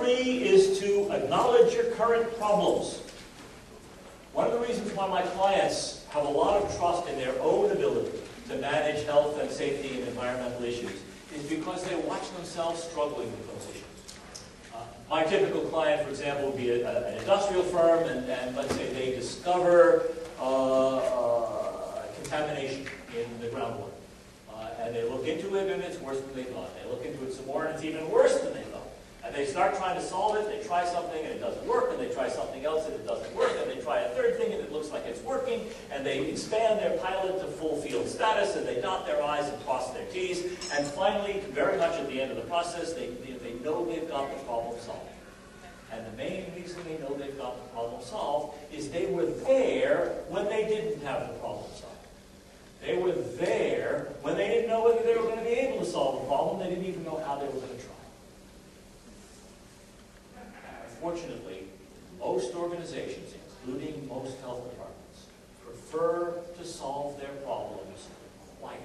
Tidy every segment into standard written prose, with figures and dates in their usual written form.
3 is to acknowledge your current problems. One of the reasons why my clients have a lot of trust in their own ability to manage health and safety and environmental issues is because they watch themselves struggling with those issues. My typical client, for example, would be an industrial firm, and let's say they discover contamination in the groundwater. And they look into it, and it's worse than they thought. They look into it some more, and it's even worse than they thought. And they start trying to solve it. They try something, and it doesn't work. And they try something else, and it doesn't work. And they try a third thing, and it looks like it's working. And they expand their pilot to full field status, and they dot their I's and cross their T's. And finally, very much at the end of the process, they know they've got the problem solved. And the main reason they know they've got the problem solved is they were there when they didn't have the problem solved. They were there when they didn't know whether they were going to be able to solve the problem. They didn't even know how they were going to try. Unfortunately, most organizations, including most health departments, prefer to solve their problems quietly.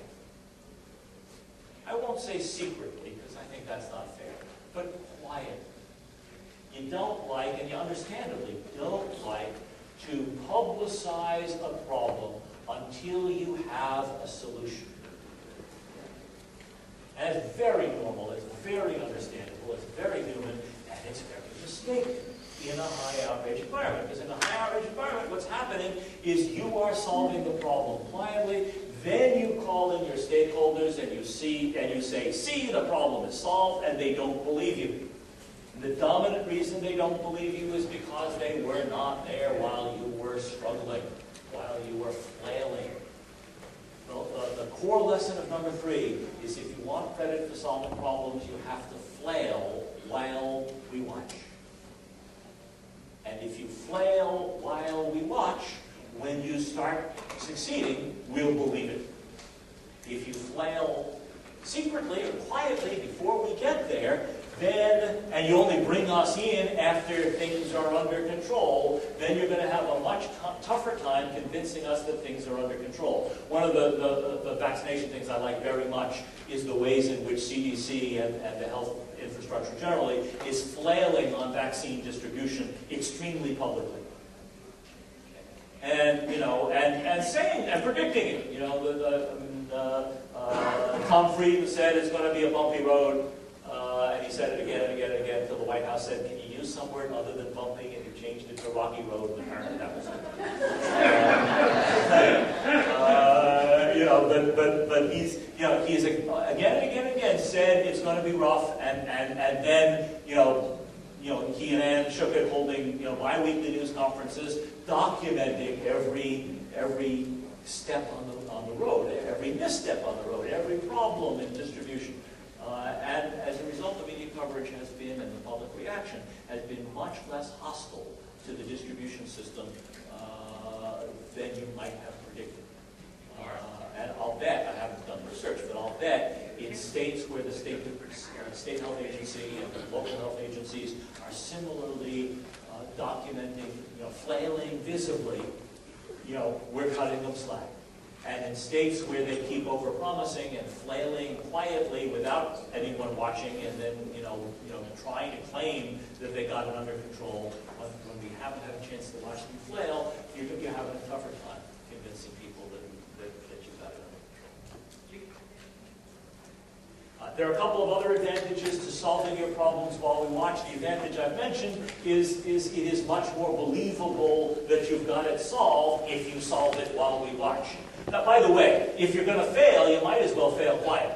I won't say secretly, because I think that's not fair, but quietly. You don't like, and you understandably don't like, to publicize a problem until you have a solution. And it's very normal, it's very understandable, it's very human, and it's very mistaken in a high outrage environment. Because in a high outrage environment, what's happening is you are solving the problem quietly, then you call in your stakeholders and you say, see, the problem is solved, and they don't believe you. And the dominant reason they don't believe you is because they were not there while you were struggling, while you were flailing. The core lesson of number 3 is if you want credit for solving problems, you have to flail while we watch. And if you flail while we watch, when you start succeeding, we'll believe it. If you flail secretly or quietly before we get there, and you only bring us in after things are under control, then you're going to have a much tougher time convincing us that things are under control. One of the vaccination things I like very much is the ways in which CDC and the health infrastructure generally is flailing on vaccine distribution extremely publicly. And, and saying, and predicting it. Tom Frieden said it's going to be a bumpy road. And he said it again and again and again until the White House said, can you use some word other than bumpy? And he changed it to rocky road, and apparently that was it. But he's again and again and again said it's going to be rough, and then, he and Ann shook it, holding, bi-weekly news conferences, documenting every step on the road, every misstep on the road, every problem in distribution. And as a result, the media coverage has been, and the public reaction, has been much less hostile to the distribution system than you might have predicted. And I'll bet, I haven't done the research, but I'll bet in states where the state health agency and the local health agencies are similarly documenting, flailing visibly, we're cutting them slack. And in states where they keep over-promising and flailing quietly without anyone watching, and then trying to claim that they got it under control, when we haven't had a chance to watch them flail, you're having a tougher time convincing people that you've got it under control. There are a couple of other advantages to solving your problems while we watch. The advantage I've mentioned is it is much more believable that you've got it solved if you solve it while we watch. Now, by the way, if you're going to fail, you might as well fail quietly.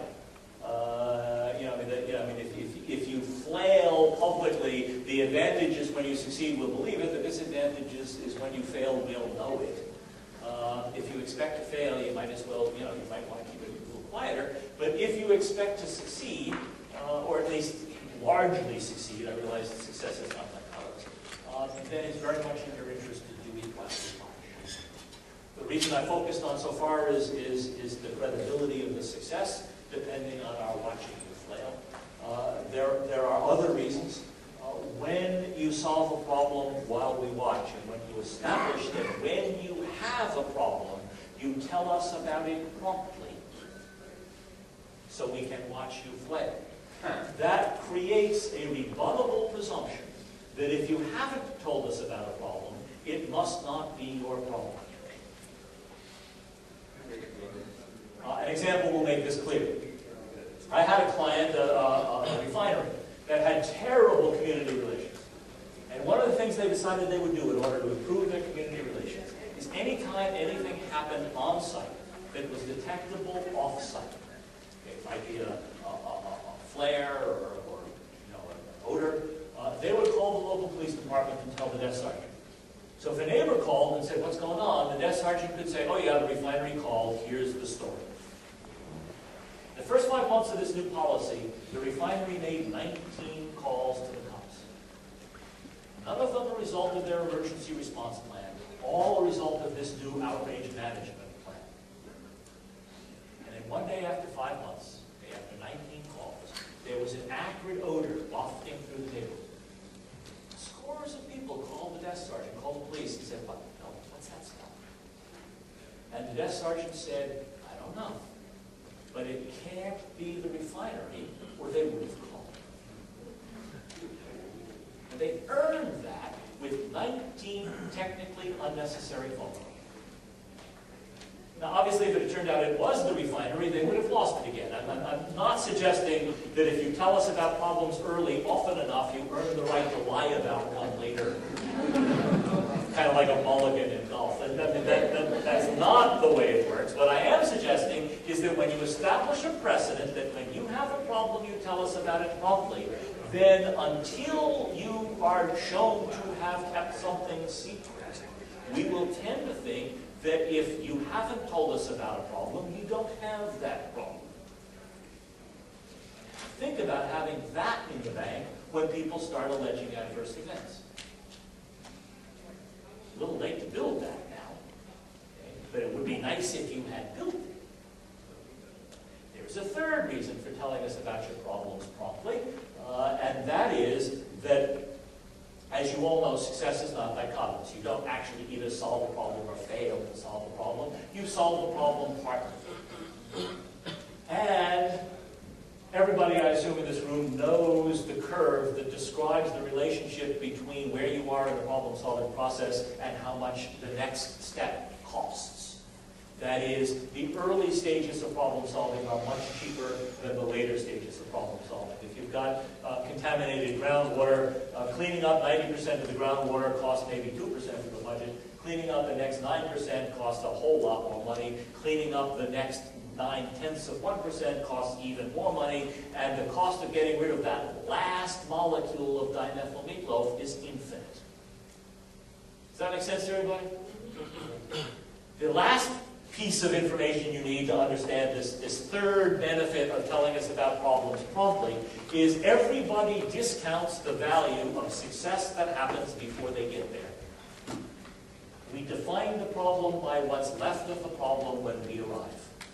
If you flail publicly, the advantage is when you succeed, we'll believe it. The disadvantage is when you fail, we'll know it. If you expect to fail, you might as well, you might want to keep it a little quieter. But if you expect to succeed, or at least largely succeed, I realize that success is not like ours, then it's very much in your interest to do it while we watch. The reason I focused on so far is the credibility of the success, depending on our watching you flail. There are other reasons. When you solve a problem while we watch, and when you establish that when you have a problem, you tell us about it promptly, so we can watch you flail. that creates a rebuttable presumption that if you haven't told us about a problem, it must not be your problem. An example will make this clear. I had a client, a refinery, that had terrible community relations. And one of the things they decided they would do in order to improve their community relations is anytime anything happened on site that was detectable off site, it might be a flare or an odor, they would call the local police department and tell the desk sergeant. So if a neighbor called and said, "What's going on?" the desk sergeant could say, "Oh yeah, the refinery called, here's the story." The first 5 months of this new policy, the refinery made 19 calls to the cops. None of them a result of their emergency response plan, all a result of this new outrage management plan. And then one day after 5 months, after 19 calls, there was an acrid odor wafting through the neighborhood. Scores of people called the desk sergeant, called the police, and said, "What's that smell?" And the desk sergeant said, "I don't know. But it can't be the refinery, or they would have called." And they earned that with 19 technically unnecessary phone calls. Now, obviously, if it turned out it was the refinery, they would have lost it again. I'm not suggesting that if you tell us about problems early, often enough, you earn the right to lie about one later. Kind of like a mulligan in golf. That's not the way it works. What I am suggesting is that when you establish a precedent that when you have a problem, you tell us about it promptly, then until you are shown to have kept something secret, we will tend to think that if you haven't told us about a problem, you don't have that problem. Think about having that in the bank when people start alleging adverse events. A little late to build that now, okay? But it would be nice if you had built it. There's a third reason for telling us about your problems promptly, and that is that, as you all know, success is not dichotomous. You don't actually either solve the problem or fail to solve the problem. You solve the problem partly. And everybody, I assume, in this room knows the curve that describes the relationship between where you are in the problem-solving process and how much the next step costs. That is, the early stages of problem-solving are much cheaper than the later stages of problem-solving. If you've got contaminated groundwater, cleaning up 90% of the groundwater costs maybe 2% of the budget. Cleaning up the next 9% costs a whole lot more money. Cleaning up the next 0.9% costs even more money, and the cost of getting rid of that last molecule of dimethyl meatloaf is infinite. Does that make sense to everybody? The last piece of information you need to understand this third benefit of telling us about problems promptly is everybody discounts the value of success that happens before they get there. We define the problem by what's left of the problem when we arrive.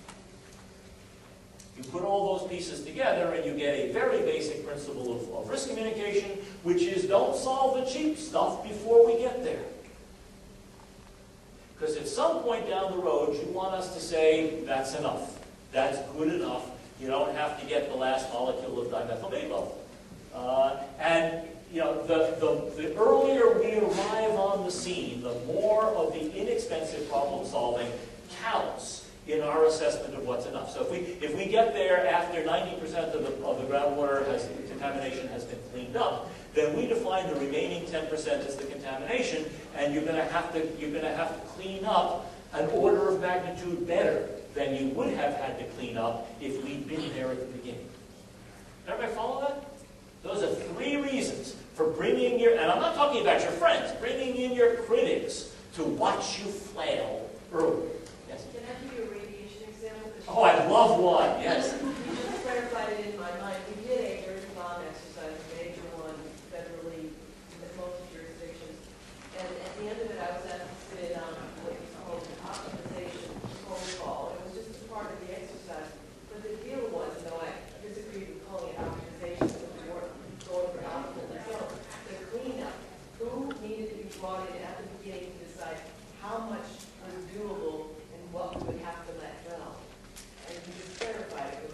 You put all those pieces together and you get a very basic principle of risk communication, which is don't solve the cheap stuff before we get there. Because at some point down the road, you want us to say, that's enough. That's good enough. You don't have to get the last molecule of dimethyl meatloaf. And you know, the earlier we arrive on the scene, the more of the inexpensive problem solving counts in our assessment of what's enough. So if we get there after 90% of the groundwater contamination has been cleaned up, then we define the remaining 10% as the contamination, and you're going to have to clean up an order of magnitude better than you would have had to clean up if we'd been there at the beginning. Everybody follow that? Those are 3 reasons for bringing your, and I'm not talking about your friends, bringing in your critics to watch you flail early. Yes? Can I give you a radiation example? Oh, I'd love one, yes. You just clarified it in my mind. We did a earth bomb exercise, a major one, federally, in most jurisdictions. And at the end of it, I was asked to sit on what you call an optimization protocol. It was just a part of the exercise. But the deal was, though I disagreed with calling it optimization, so we weren't going for optimal results, the cleanup. Who needed to be brought in at the beginning to decide how much was doable and what we would have to let go? And you just clarified it.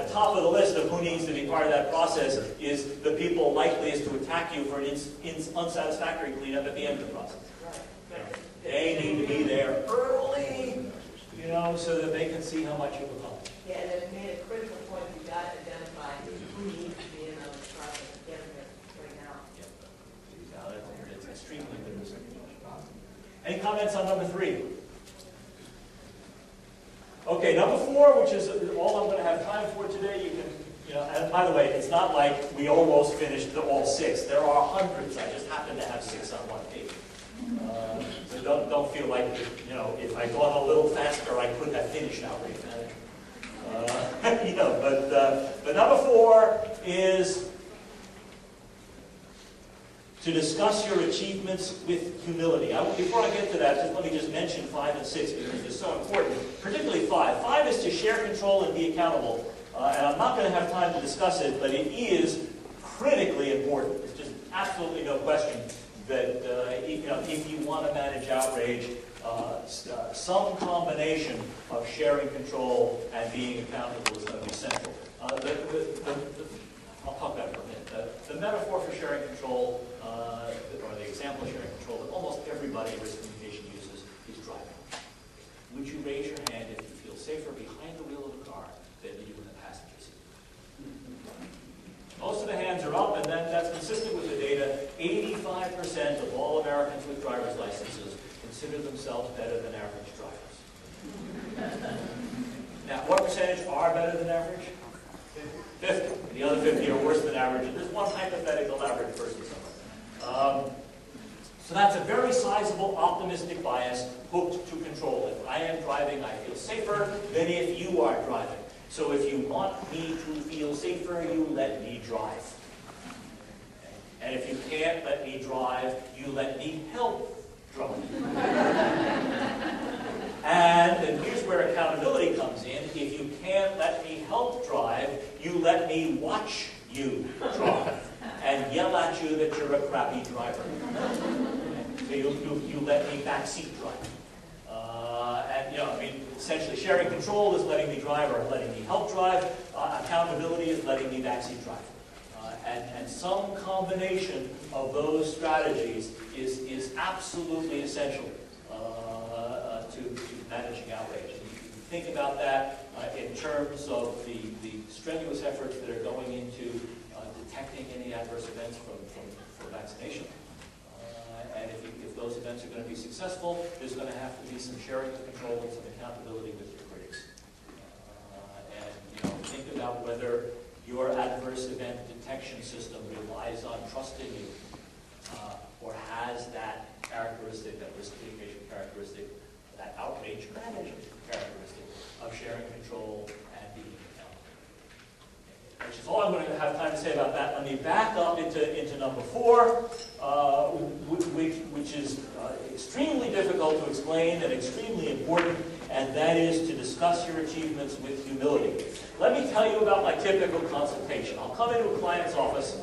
at the top of the list of who needs to be part of that process is the people likeliest to attack you for an unsatisfactory cleanup at the end of the process. They need to be there early, you know, so that they can see how much you've accomplished. Yeah, and it made a critical point. We've got to identify who needs to be in on the process and get them right now. Yeah. It's extremely good research. Any comments on number 3? Okay, number 4, which is all I'm going to have time for today. You can, you know, and by the way, it's not like we almost finished all 6. There are hundreds. I just happen to have 6 on one page. So don't feel like, you know, if I'd gone a little faster, I could have finished outrage management. You know, but number 4 is to discuss your achievements with humility. Before I get to that, let me just mention 5 and 6 because they're so important, particularly 5. 5 is to share control and be accountable. And I'm not going to have time to discuss it, but it is critically important. There's just absolutely no question that you know, if you want to manage outrage, some combination of sharing control and being accountable is going to be central. I'll talk about it for a minute. The metaphor for sharing control, or the example of sharing control that almost everybody in risk communication uses, is driving. Would you raise your hand if you feel safer behind the wheel of a car than you do in the passenger seat? Most of the hands are up, and that's consistent with the data. 85% of all Americans with driver's licenses consider themselves better than average drivers. Now, what percentage are better than average? 50. The other 50 are worse than average, and there's one hypothetical average person somewhere. So that's a very sizable optimistic bias hooked to control. If I am driving, I feel safer than if you are driving. So if you want me to feel safer, you let me drive. And if you can't let me drive, you let me help drive. And here's where accountability comes in. If you can't let me help drive, you let me watch you drive and yell at you that you're a crappy driver. So you let me backseat drive. And, you know, I mean, essentially sharing control is letting me drive or letting me help drive. Accountability is letting me backseat drive. And some combination of those strategies is absolutely essential to managing outrage. And you can think about that in terms of the strenuous efforts that are going into detecting any adverse events for vaccination. And if those events are going to be successful, there's going to have to be some sharing of control and some accountability with your critics. And you know, think about whether your adverse event detection system relies on trusting you, or has that characteristic, that risk mitigation characteristic, that outrage management characteristic of sharing control and being accountable. Which is all I'm going to have time to say about that. Let me back up into number 4, which is extremely difficult to explain and extremely important, and that is to discuss your achievements with humility. Let me tell you about my typical consultation. I'll come into a client's office,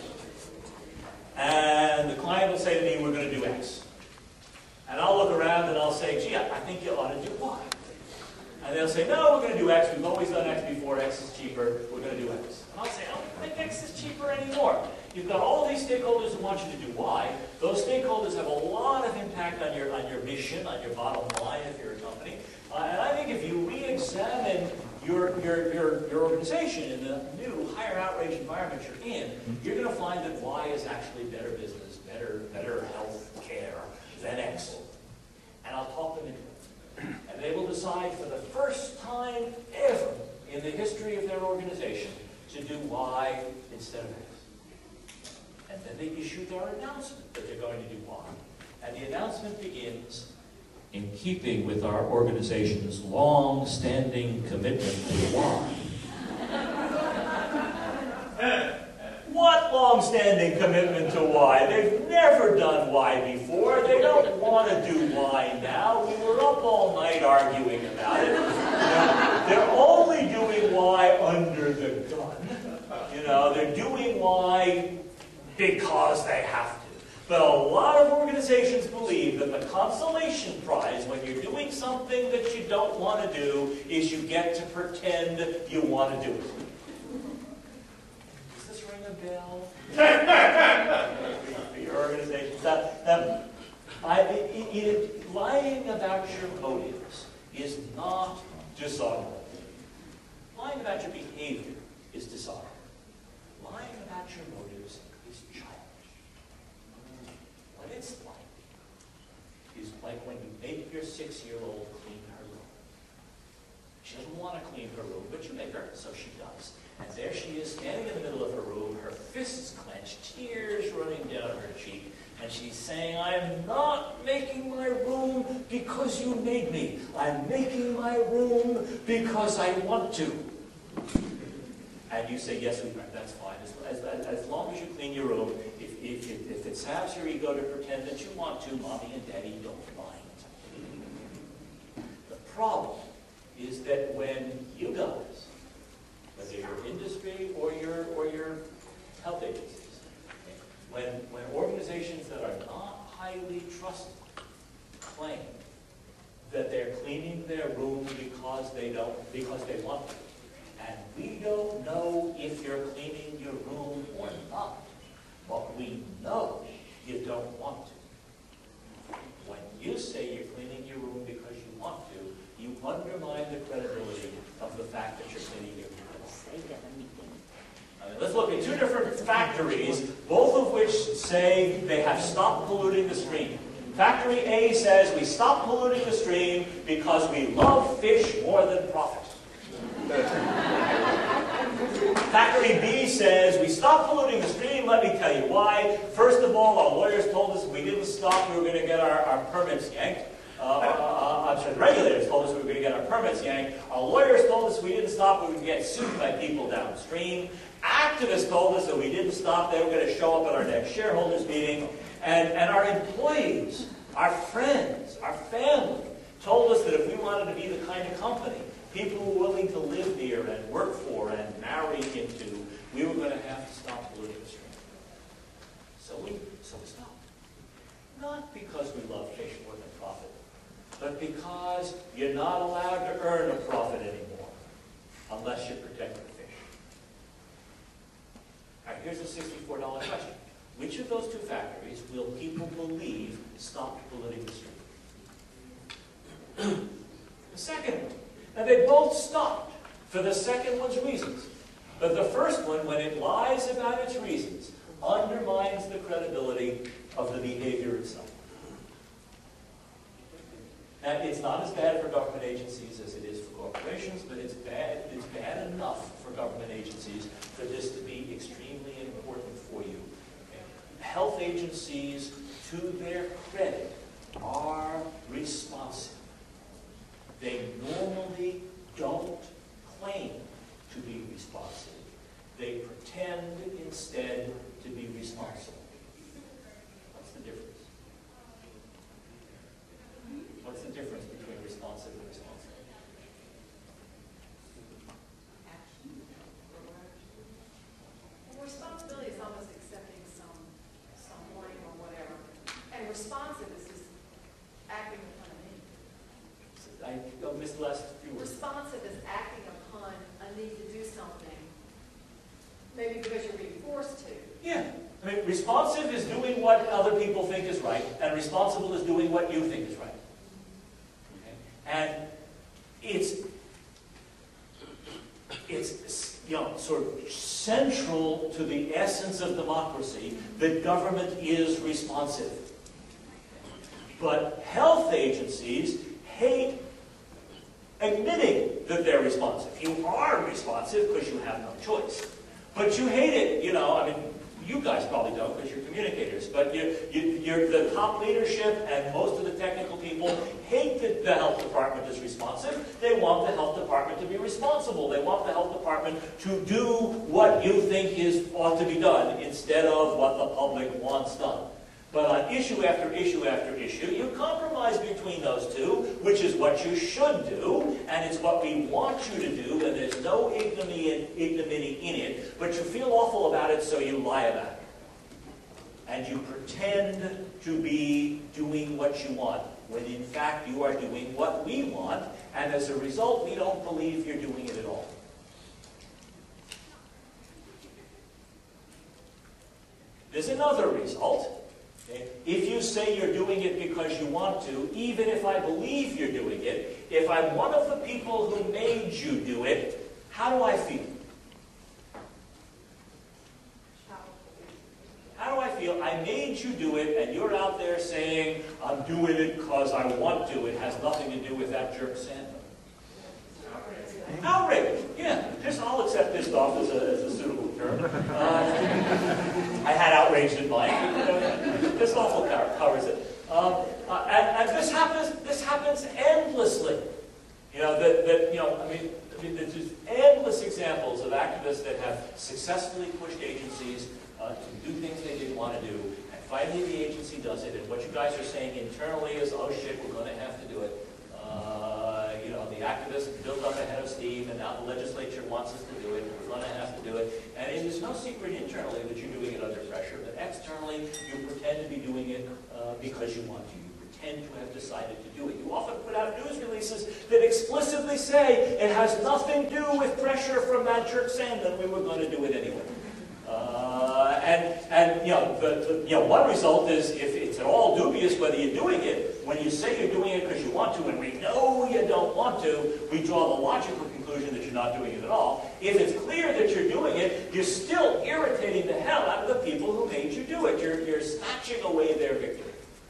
and the client will say to me, we're going to do X. And I'll look around and I'll say, gee, I think you ought to do Y. And they'll say, no, we're going to do X. We've always done X before. X is cheaper. We're going to do X. And I'll say, I don't think X is cheaper anymore. You've got all these stakeholders who want you to do Y. Those stakeholders have a lot of impact on your mission, on your bottom line if you're a company. And I think if you re-examine your organization in the new, higher outrage environment you're in, you're going to find that Y is actually better business, better health care than X. And I'll talk them into it. And they will decide for the first time ever in the history of their organization to do Y instead of X. And then they issue their announcement that they're going to do Y. And the announcement begins, in keeping with our organization's long-standing commitment to Y. What long-standing commitment to Y? They've never done Y before. They don't want to do Y now. We were up all night arguing about it. You know, they're only doing Y under the gun. You know, they're doing Y because they have to. But a lot of organizations believe that the consolation prize when you're doing something that you don't want to do is you get to pretend you want to do it. Bill. For your organization. Lying about your motives is not dishonorable. Lying about your behavior is dishonorable. Lying about your motives is childish. What it's is like when you make your 6-year-old clean her room. She doesn't want to clean her room, but you make her, so she does. And there she is, standing in the middle of her room, her fists clenched, tears running down her cheek, and she's saying, I'm not making my room because you made me. I'm making my room because I want to. And you say, yes, sweetheart, that's fine. As long as you clean your room, if it saps your ego to pretend that you want to, Mommy and Daddy don't mind. The problem is that when you guys, whether your industry or your health agencies, when organizations that are not highly trusted claim that they're cleaning their room because they want to, and we don't know if you're cleaning your room or not, but we know you don't want to. When you say you're cleaning your room because you want to, you undermine the credibility of the fact that you're cleaning your room. Let's look at two different factories, both of which say they have stopped polluting the stream. Factory A says we stop polluting the stream because we love fish more than profit. Factory B says we stop polluting the stream. Let me tell you why. First of all, our lawyers told us if we didn't stop, we were going to get our permits yanked. The regulators told us we were going to get our permits yanked. Our lawyers told us if we didn't stop, we would get sued by people downstream. Activists told us that we didn't stop, they were going to show up at our next shareholders meeting. And our employees, our friends, our family told us that if we wanted to be the kind of company people were willing to live near and work for and marry into, we were going to have to stop polluting the stream. So we stopped. Not because we love fish more than profit, but because you're not allowed to earn a profit anymore unless you protect the fish. All right, here's a $64 question. Which of those two factories will people believe stopped polluting the stream? The second one. Now, they both stopped for the second one's reasons. But the first one, when it lies about its reasons, undermines the credibility of the behavior itself. And it's not as bad for government agencies as it is for corporations, but it's bad enough for government agencies for this to be extremely important for you. Health agencies, to their credit, are responsive. They normally don't claim to be responsive. They pretend instead to be responsible. What's the difference? What's the difference between responsive and responsible? Well, responsibility is almost accepting some blame or whatever. And responsive is just acting upon a need. I missed the last few words. Responsive is acting upon a need to do something, maybe because you're being forced to. Yeah. I mean, responsive is doing what other people think is right, and responsible is doing what you think is right. Okay? And it's sort of central to the essence of democracy that government is responsive. But health agencies hate admitting that they're responsive. You are responsive because you have no choice. But you hate it, I mean, you guys probably don't because you're communicators, but you're the top leadership and most of the technical people hate that the health department is responsive. They want the health department to be responsible. They want the health department to do what you think ought to be done instead of what the public wants done. But on issue after issue after issue, you compromise between those two, which is what you should do, and it's what we want you to do, and there's no ignominy in it, but you feel awful about it, so you lie about it. And you pretend to be doing what you want, when in fact you are doing what we want, and as a result, we don't believe you're doing it at all. There's another result. Okay? If you say you're doing it because you want to, even if I believe you're doing it, if I'm one of the people who made you do it, how do I feel? How do I feel? I made you do it, and you're out there saying, I'm doing it because I want to. It has nothing to do with that jerk Santa. Outrage. Yeah, I'll accept pissed off as a suitable term. I had outraged in mind. Pissed off covers it. And this happens endlessly. There's just endless examples of activists that have successfully pushed agencies to do things they didn't want to do, and finally the agency does it, and what you guys are saying internally is, oh shit, we're going to have to do it. The activists built up ahead of steam, and now the legislature wants us to do it, we're going to have to do it. And it is no secret internally that you're doing it under pressure, but externally you pretend to be doing it because you want to. You pretend to have decided to do it. You often put out news releases that explicitly say it has nothing to do with pressure from that jerk Sandlin, we were going to do it anyway. One result is, if it's at all dubious whether you're doing it, when you say you're doing it because you want to, and we know you don't want to, we draw the logical conclusion that you're not doing it at all. If it's clear that you're doing it, you're still irritating the hell out of the people who made you do it. You're snatching away their victory.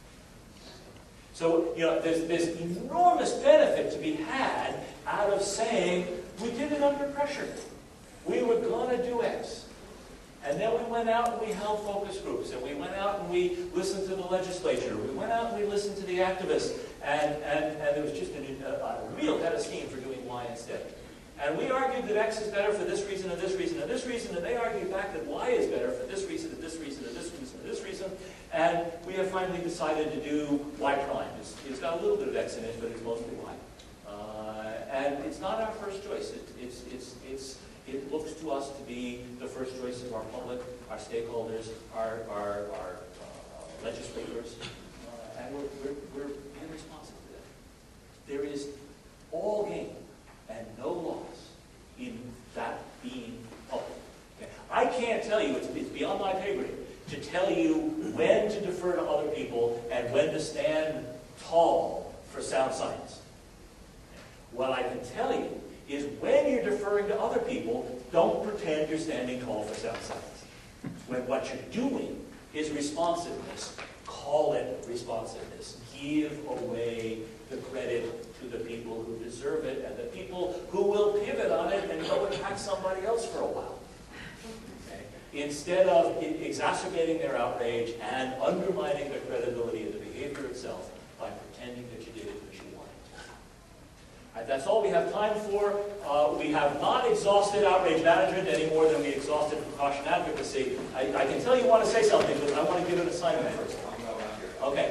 So, there's enormous benefit to be had out of saying, we did it under pressure. We were going to do X. And then we went out and we held focus groups, and we went out and we listened to the legislature. We went out and we listened to the activists, and there was just a real head of steam for doing Y instead. And we argued that X is better for this reason and this reason and this reason, and they argued back that Y is better for this reason and this reason and this reason and this reason, and we have finally decided to do Y prime. It's got a little bit of X in it, but it's mostly Y. And it's not our first choice. It looks to us to be the first choice of our public, our stakeholders, our legislators, and we're being responsive to that. There is all gain and no loss in that being public. Okay? I can't tell you, it's beyond my pay grade, to tell you when to defer to other people and when to stand tall for sound science. What I can tell you is when you're deferring to other people, don't pretend you're standing tall for sound science. When what you're doing is responsiveness, call it responsiveness. Give away the credit to the people who deserve it and the people who will pivot on it and go attack somebody else for a while. Okay? Instead of exacerbating their outrage and undermining the credibility of the behavior itself by pretending that you did it because you wanted to. That's all we have time for. We have not exhausted outrage management any more than we exhausted precaution advocacy. I can tell you want to say something, but I want to give an assignment first. Okay.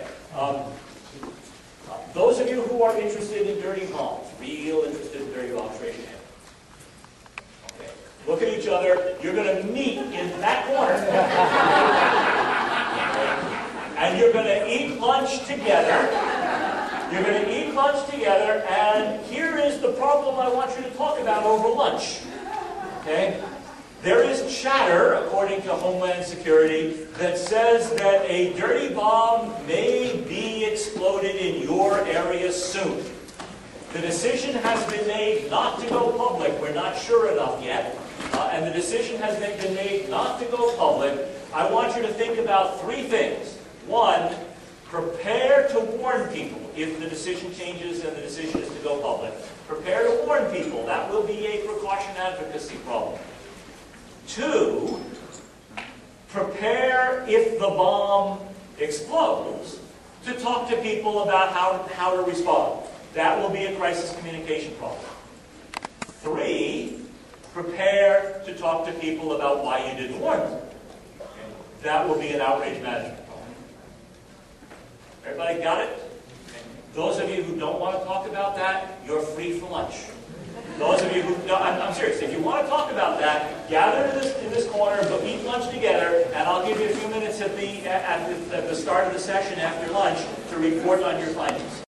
Those of you who are interested in dirty bombs, real interested in dirty bombs, raise your hand. Okay. Look at each other. You're going to meet in that corner. And you're going to eat lunch together. You're going to eat lunch together, and here is the problem I want you to talk about over lunch. Okay? There is chatter, according to Homeland Security, that says that a dirty bomb may be exploded in your area soon. The decision has been made not to go public. We're not sure enough yet. And the decision has been made not to go public. I want you to think about three things. One, prepare to warn people if the decision changes and the decision is to go public. Prepare to warn people. That will be a precaution advocacy problem. Two, prepare if the bomb explodes to talk to people about how to respond. That will be a crisis communication problem. Three, prepare to talk to people about why you didn't warn them. That will be an outrage management problem. Everybody got it? Those of you who don't want to talk about that, you're free for lunch. Those of you who, no, I'm serious, if you want to talk about that, gather in this corner, but eat lunch together, and I'll give you a few minutes at the start of the session after lunch to report on your findings.